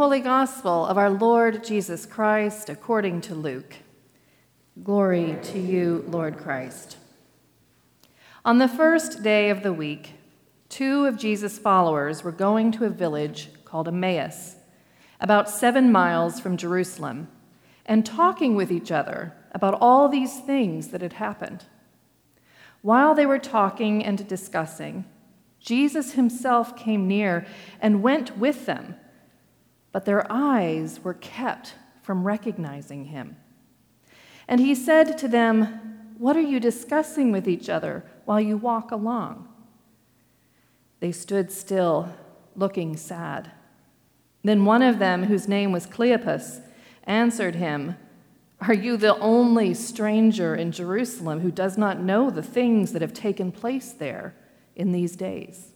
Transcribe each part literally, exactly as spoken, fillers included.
Holy Gospel of our Lord Jesus Christ according to Luke. Glory to you, Lord Christ. On the first day of the week, two of Jesus' followers were going to a village called Emmaus, about seven miles from Jerusalem, and talking with each other about all these things that had happened. While they were talking and discussing, Jesus himself came near and went with them, but their eyes were kept from recognizing him. And he said to them, "What are you discussing with each other while you walk along?" They stood still, looking sad. Then one of them, whose name was Cleopas, answered him, "Are you the only stranger in Jerusalem who does not know the things that have taken place there in these days?"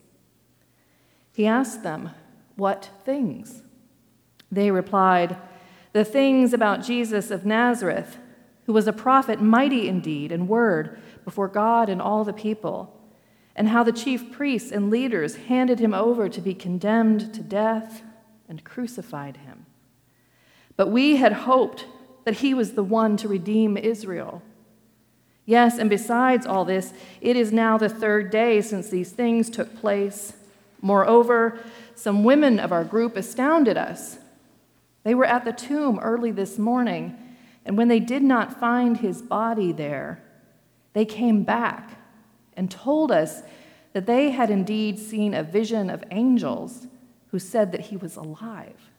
He asked them, "What things?" They replied, "The things about Jesus of Nazareth, who was a prophet mighty in deed and word before God and all the people, and how the chief priests and leaders handed him over to be condemned to death and crucified him. But we had hoped that he was the one to redeem Israel. Yes, and besides all this, it is now the third day since these things took place. Moreover, some women of our group astounded us. They were at the tomb early this morning, and when they did not find his body there, they came back and told us that they had indeed seen a vision of angels who said that he was alive.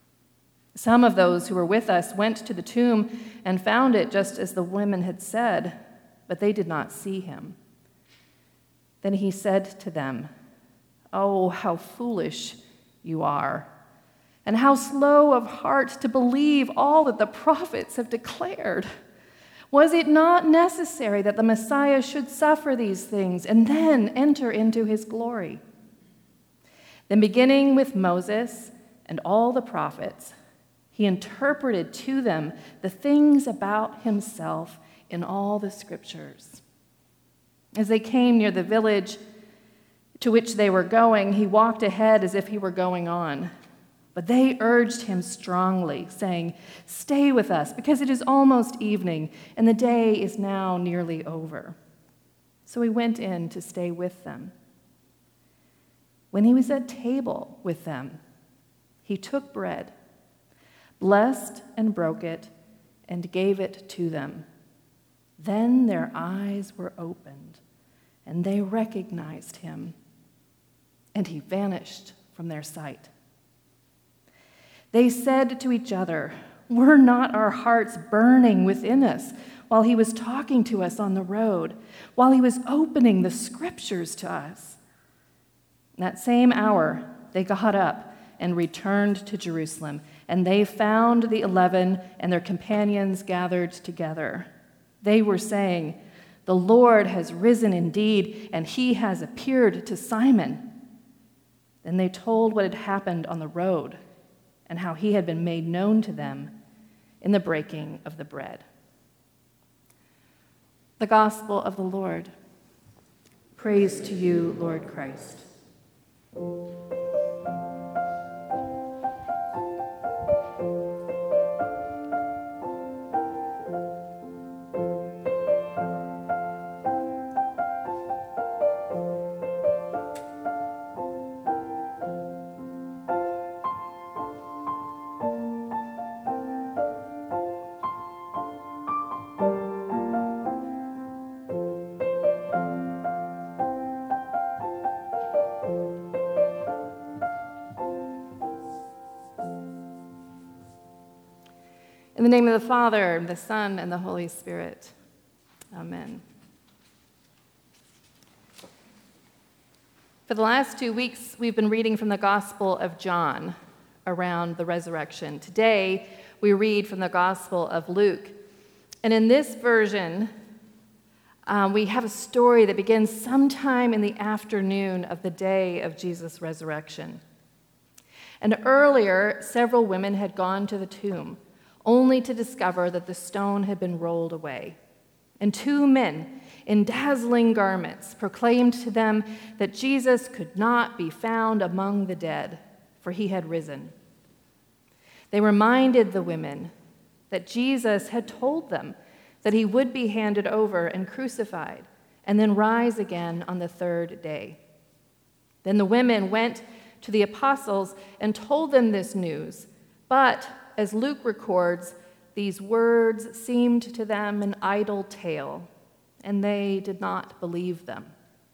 Some of those who were with us went to the tomb and found it just as the women had said, but they did not see him." Then he said to them, "Oh, how foolish you are, and how slow of heart to believe all that the prophets have declared. Was it not necessary that the Messiah should suffer these things and then enter into his glory?" Then, beginning with Moses and all the prophets, he interpreted to them the things about himself in all the scriptures. As they came near the village to which they were going, he walked ahead as if he were going on. But they urged him strongly, saying, "Stay with us, because it is almost evening, and the day is now nearly over." So he went in to stay with them. When he was at table with them, he took bread, blessed and broke it, and gave it to them. Then their eyes were opened, and they recognized him, and he vanished from their sight. They said to each other, "Were not our hearts burning within us while he was talking to us on the road, while he was opening the scriptures to us?" That same hour, they got up and returned to Jerusalem, and they found the eleven and their companions gathered together. They were saying, "The Lord has risen indeed, and he has appeared to Simon." Then they told what had happened on the road and how he had been made known to them in the breaking of the bread. The Gospel of the Lord. Praise to you, Lord Christ. In the name of the Father, the Son, and the Holy Spirit. Amen. For the last two weeks, we've been reading from the Gospel of John around the resurrection. Today, we read from the Gospel of Luke. And in this version, um, we have a story that begins sometime in the afternoon of the day of Jesus' resurrection. And earlier, several women had gone to the tomb, only to discover that the stone had been rolled away. And two men in dazzling garments proclaimed to them that Jesus could not be found among the dead, for he had risen. They reminded the women that Jesus had told them that he would be handed over and crucified and then rise again on the third day. Then the women went to the apostles and told them this news, but as Luke records, these words seemed to them an idle tale, and they did not believe them.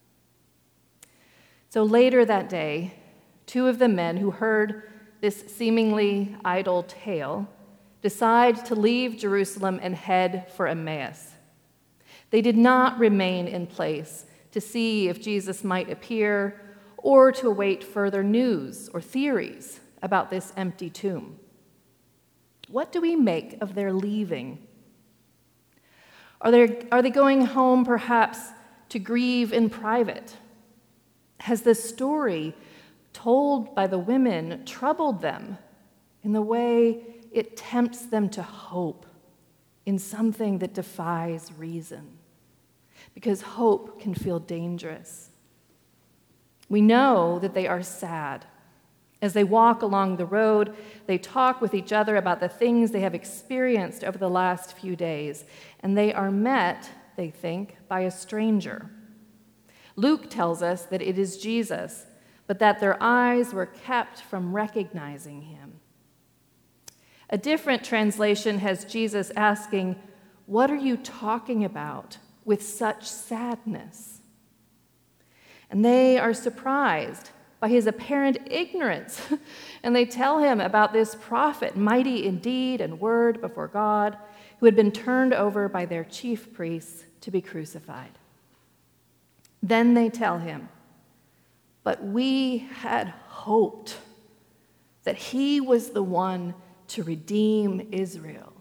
So later that day, two of the men who heard this seemingly idle tale decide to leave Jerusalem and head for Emmaus. They did not remain in place to see if Jesus might appear or to await further news or theories about this empty tomb. What do we make of their leaving? Are they, are they going home perhaps to grieve in private? Has the story told by the women troubled them in the way it tempts them to hope in something that defies reason? Because hope can feel dangerous. We know that they are sad. As they walk along the road, they talk with each other about the things they have experienced over the last few days, and they are met, they think, by a stranger. Luke tells us that it is Jesus, but that their eyes were kept from recognizing him. A different translation has Jesus asking, "What are you talking about with such sadness?" And they are surprised by his apparent ignorance, and they tell him about this prophet, mighty in deed and word before God, who had been turned over by their chief priests to be crucified. Then they tell him, "But we had hoped that he was the one to redeem Israel."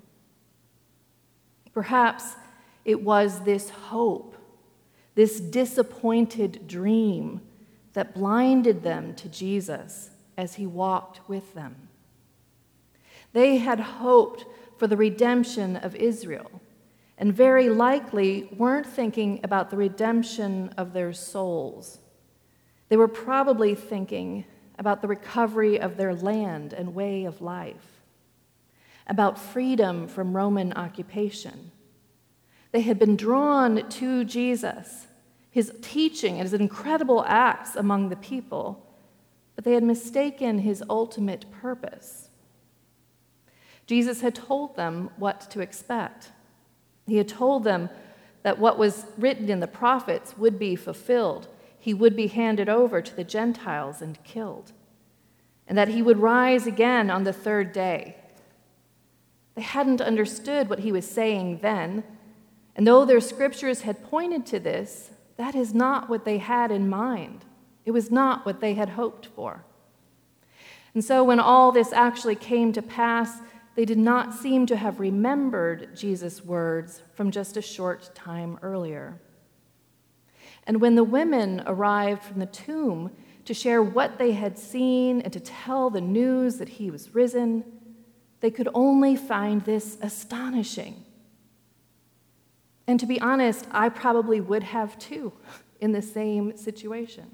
Perhaps it was this hope, this disappointed dream, that blinded them to Jesus as he walked with them. They had hoped for the redemption of Israel, and very likely weren't thinking about the redemption of their souls. They were probably thinking about the recovery of their land and way of life, about freedom from Roman occupation. They had been drawn to Jesus, his teaching and his incredible acts among the people, but they had mistaken his ultimate purpose. Jesus had told them what to expect. He had told them that what was written in the prophets would be fulfilled. He would be handed over to the Gentiles and killed, and that he would rise again on the third day. They hadn't understood what he was saying then, and though their scriptures had pointed to this, that is not what they had in mind. It was not what they had hoped for. And so when all this actually came to pass, they did not seem to have remembered Jesus' words from just a short time earlier. And when the women arrived from the tomb to share what they had seen and to tell the news that he was risen, they could only find this astonishing. And to be honest, I probably would have too in the same situation.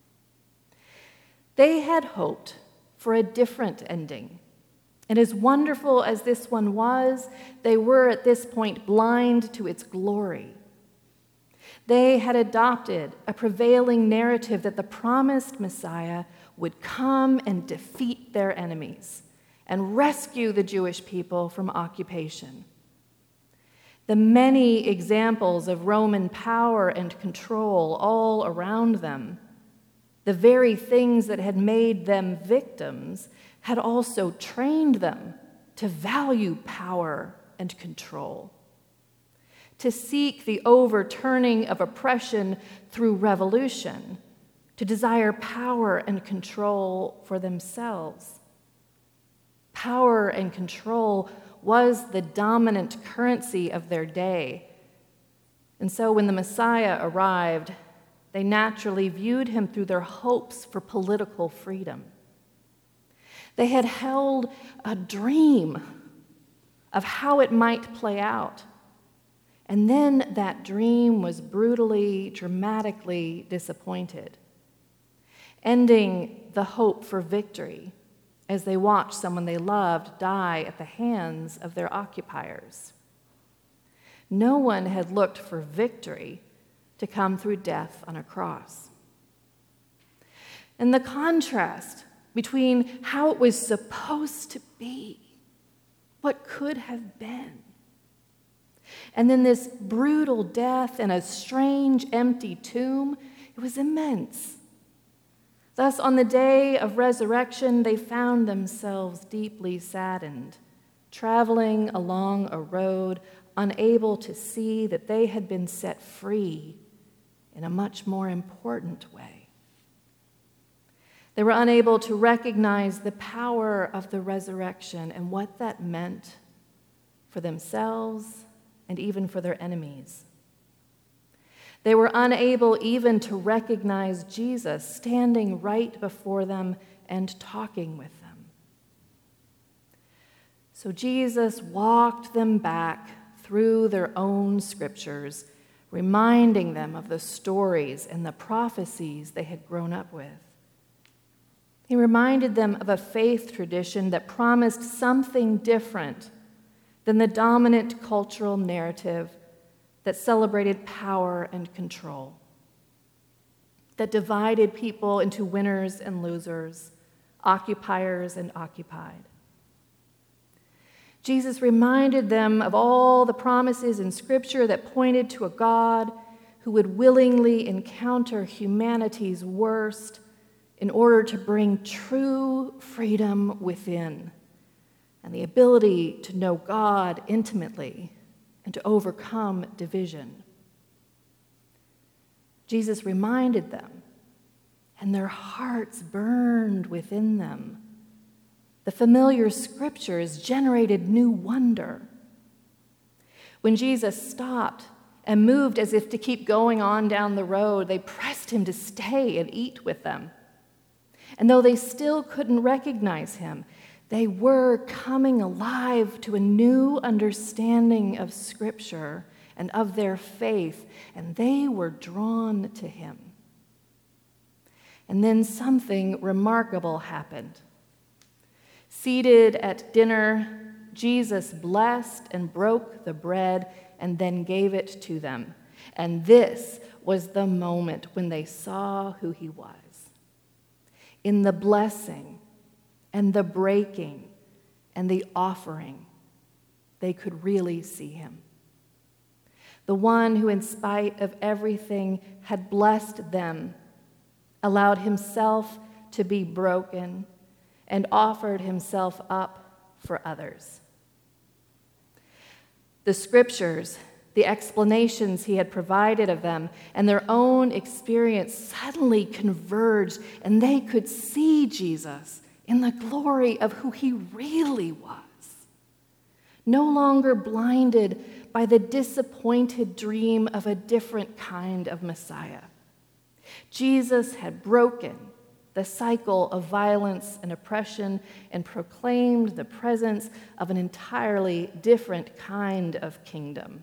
They had hoped for a different ending. And as wonderful as this one was, they were at this point blind to its glory. They had adopted a prevailing narrative that the promised Messiah would come and defeat their enemies and rescue the Jewish people from occupation. The many examples of Roman power and control all around them, the very things that had made them victims, had also trained them to value power and control, to seek the overturning of oppression through revolution, to desire power and control for themselves. Power and control was the dominant currency of their day. And so when the Messiah arrived, they naturally viewed him through their hopes for political freedom. They had held a dream of how it might play out. And then that dream was brutally, dramatically disappointed, ending the hope for victory as they watched someone they loved die at the hands of their occupiers. No one had looked for victory to come through death on a cross. And the contrast between how it was supposed to be, what could have been, and then this brutal death in a strange, empty tomb, it was immense. Thus, on the day of resurrection, they found themselves deeply saddened, traveling along a road, unable to see that they had been set free in a much more important way. They were unable to recognize the power of the resurrection and what that meant for themselves and even for their enemies. They were unable even to recognize Jesus standing right before them and talking with them. So Jesus walked them back through their own scriptures, reminding them of the stories and the prophecies they had grown up with. He reminded them of a faith tradition that promised something different than the dominant cultural narrative that celebrated power and control, that divided people into winners and losers, occupiers and occupied. Jesus reminded them of all the promises in Scripture that pointed to a God who would willingly encounter humanity's worst in order to bring true freedom within and the ability to know God intimately and to overcome division. Jesus reminded them, and their hearts burned within them. The familiar scriptures generated new wonder. When Jesus stopped and moved as if to keep going on down the road, they pressed him to stay and eat with them. And though they still couldn't recognize him, they were coming alive to a new understanding of Scripture and of their faith, and they were drawn to him. And then something remarkable happened. Seated at dinner, Jesus blessed and broke the bread and then gave it to them. And this was the moment when they saw who he was. In the blessing and the breaking and the offering, they could really see him. The one who, in spite of everything, had blessed them, allowed himself to be broken, and offered himself up for others. The scriptures, the explanations he had provided of them, and their own experience suddenly converged, and they could see Jesus in the glory of who he really was. No longer blinded by the disappointed dream of a different kind of Messiah. Jesus had broken the cycle of violence and oppression and proclaimed the presence of an entirely different kind of kingdom.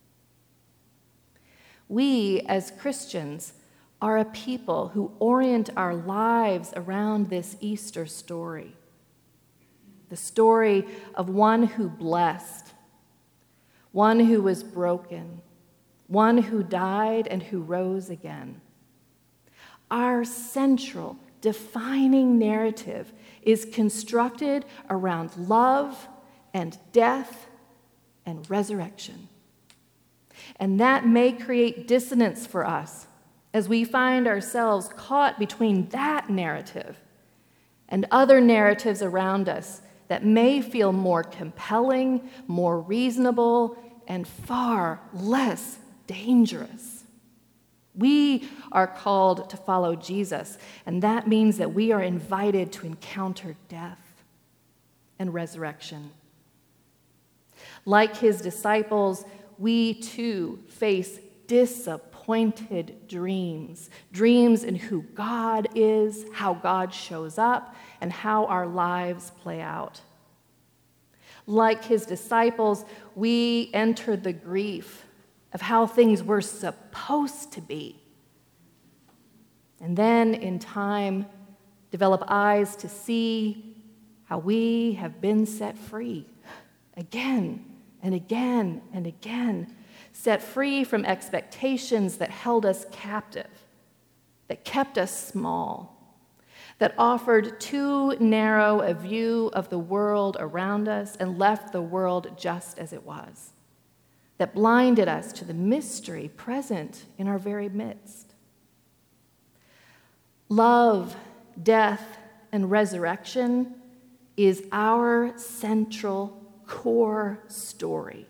We, as Christians, are a people who orient our lives around this Easter story, the story of one who blessed, one who was broken, one who died and who rose again. Our central, defining narrative is constructed around love and death and resurrection. And that may create dissonance for us as we find ourselves caught between that narrative and other narratives around us that may feel more compelling, more reasonable, and far less dangerous. We are called to follow Jesus, and that means that we are invited to encounter death and resurrection. Like his disciples, we too face disappointed dreams, dreams in who God is, how God shows up, and how our lives play out. Like his disciples, we enter the grief of how things were supposed to be. And then, in time, develop eyes to see how we have been set free again and again and again, set free from expectations that held us captive, that kept us small, that offered too narrow a view of the world around us and left the world just as it was, that blinded us to the mystery present in our very midst. Love, death, and resurrection is our central core story.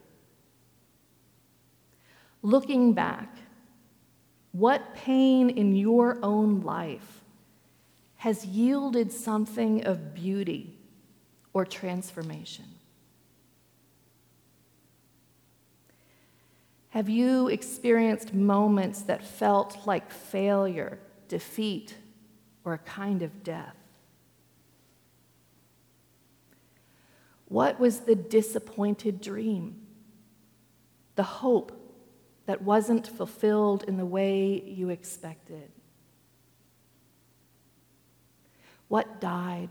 Looking back, what pain in your own life has yielded something of beauty or transformation? Have you experienced moments that felt like failure, defeat, or a kind of death? What was the disappointed dream? The hope that wasn't fulfilled in the way you expected? What died?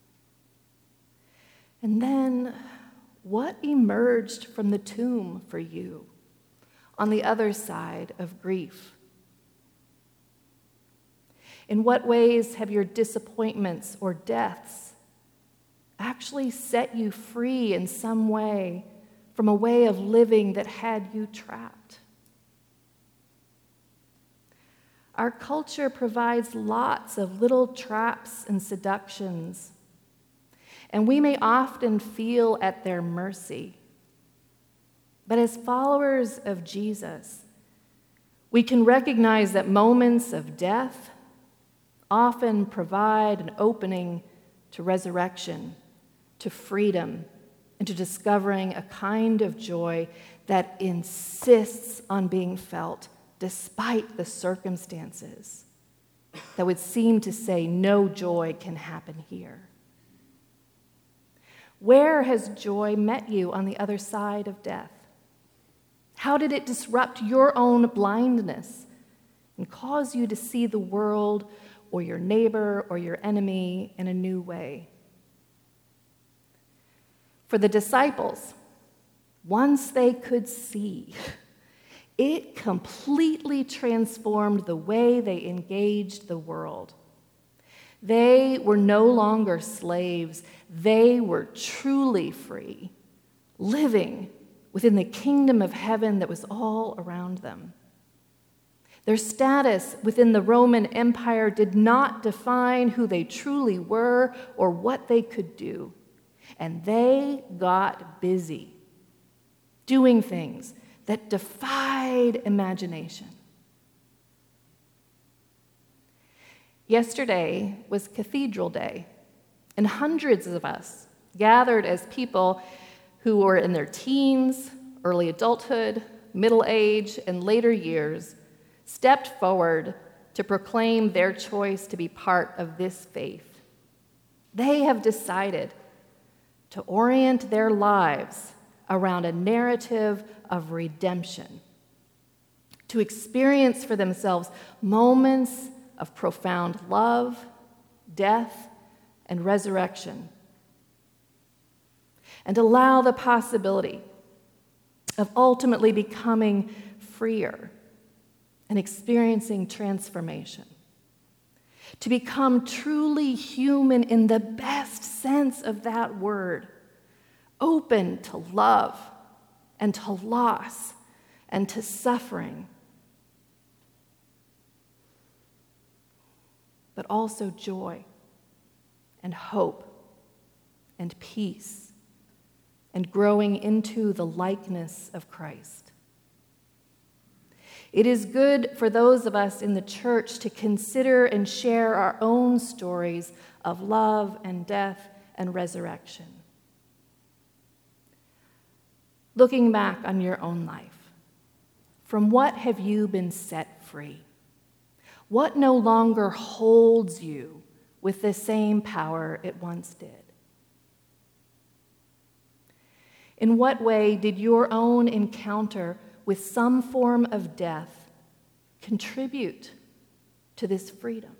And then, what emerged from the tomb for you on the other side of grief? In what ways have your disappointments or deaths actually set you free in some way from a way of living that had you trapped? Our culture provides lots of little traps and seductions, and we may often feel at their mercy. But as followers of Jesus, we can recognize that moments of death often provide an opening to resurrection, to freedom, and to discovering a kind of joy that insists on being felt despite the circumstances that would seem to say no joy can happen here. Where has joy met you on the other side of death? How did it disrupt your own blindness and cause you to see the world or your neighbor or your enemy in a new way? For the disciples, once they could see, it completely transformed the way they engaged the world. They were no longer slaves. They were truly free, living within the kingdom of heaven that was all around them. Their status within the Roman Empire did not define who they truly were or what they could do. And they got busy doing things that defied imagination. Yesterday was Cathedral Day, and hundreds of us gathered as people who were in their teens, early adulthood, middle age, and later years stepped forward to proclaim their choice to be part of this faith. They have decided to orient their lives around a narrative of redemption, to experience for themselves moments of profound love, death, and resurrection, and allow the possibility of ultimately becoming freer and experiencing transformation, to become truly human in the best sense of that word, open to love and to loss and to suffering, but also joy and hope and peace and growing into the likeness of Christ. It is good for those of us in the church to consider and share our own stories of love and death and resurrection. Looking back on your own life, from what have you been set free? What no longer holds you with the same power it once did? In what way did your own encounter with some form of death contribute to this freedom?